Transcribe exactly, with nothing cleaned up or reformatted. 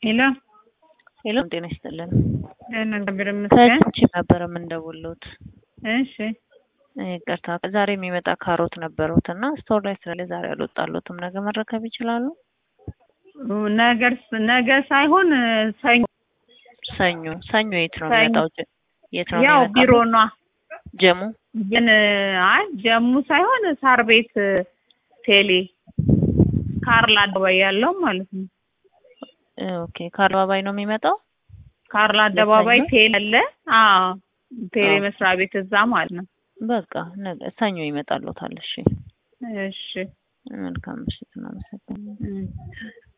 ሄሎ ሄሎ ጤና ይስጥልን። ነበር መስገን ከቺ ነበር ምን ደውሎት? እሺ ይቅርታ ዛሬ የሚመጣ ካሮት ነበሩትና ስቶር ላይ ስለለ ዛሬ አልወጣሉትም። ነገ መረከብ ይችላሉ? ነገር ነገ ሳይሆን ሰኞ ሰኞ ሰኞ የት ነው የሚመጣው? የት ነው ያው ቢሮ ነው ጀሙ ግን አይ ጀሙ ሳይሆን ሳር ቤት ቴሌ ካርላ አደባባይ ያለው ማለት ነው። ኦኬ ካርላ አደባባይ ነው የሚመጣው? ካርላ አደባባይ ቴሌ አለ። አዎ ቴሌ መስሪያ ቤት እዛ ማለት ነው። በቃ ነገ ሰኞ ይመጣልዎታል። እሺ እሺ መልካም ምሽት ነው።